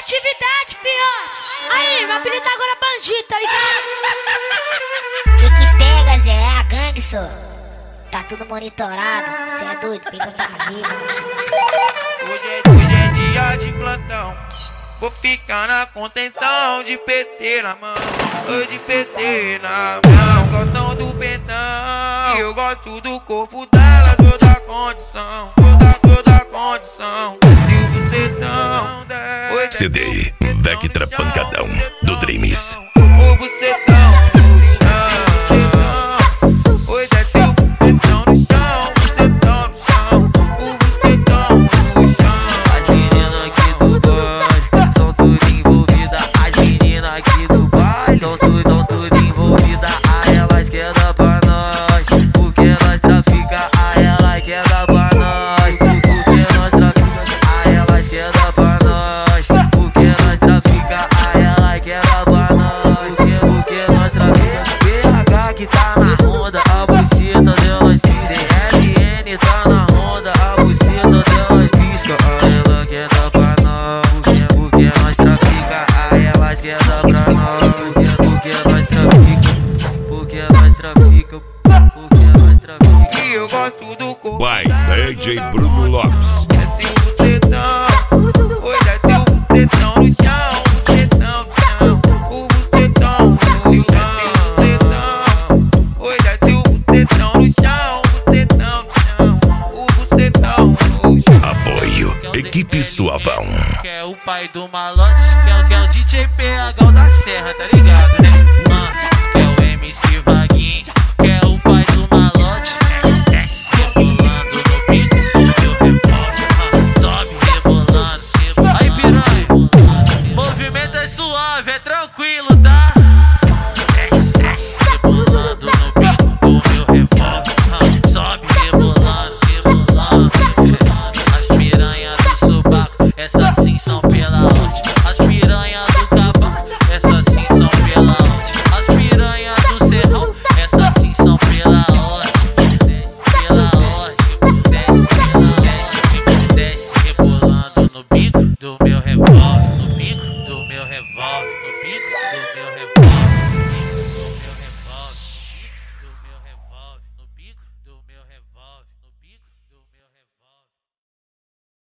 atividade, fiote. Aí, meu apelido agora é bandido, tá ligado? Que pega, Zé? É a gangue, só. Tá tudo monitorado. Cê é doido, pinta tá vivo. Hoje é dia de plantão. Vou ficar na contenção de PT na mão. Oi, de PT na mão. Gostam do pentão. Eu gosto do corpo dela, toda condição. Toda condição. Se o bucetão der. CD Vectra Pancadão do Dreams. O bucetão no chão. Oi, desce o bucetão no chão. Bucetão no chão. O bucetão no chão. As meninas aqui do baile são tudo envolvidas. As meninas aqui do baile tão tudo envolvidas. A elas quer dar pra nós, porque nós trafica. A elas quer dar pra nós, porque nós trafica. A elas quer dar pra nós, porque nós trafica. A elas quer dar pra nós, porque nós trafica. PH que tá na onda, a buceta delas pisca. LN tá na onda, a buceta delas pisca. A ela quer dar pra nós, porque nós trafica. A elas quer dar pra nós, porque nós trafica. Porque nós trafica, porque nós trafica. E eu gosto do corpo. Vai, DJ Bruno Lopes. Desce o bucetão. Oi, desce o bucetão no chão. Bucetão no chão. O bucetão no chão. Oi, desce o bucetão no chão. Bucetão no chão. O bucetão no chão. Apoio Equipe Suavão. Que é o pai do malote, que é o DJ PH da Serra, tá ligado, né? Que é o MC Vaguinho, que é o pai do malote. Desce rebolando no pico do meu revólver. Sobe rebolando. Aí, piranha, movimento é suave, é tranquilo, tá? Desce rebolando no pico do meu revólver. Sobe rebolando. As piranhas do subaco, essas sim são pela onde? As piranhas do cabaco, essas sim são pela onde? As piranhas do serrão, essas sim são pela onde? Pela onde? Desce rebolando no bico do meu revólver, no bico do meu revólver, no bico do meu revólver.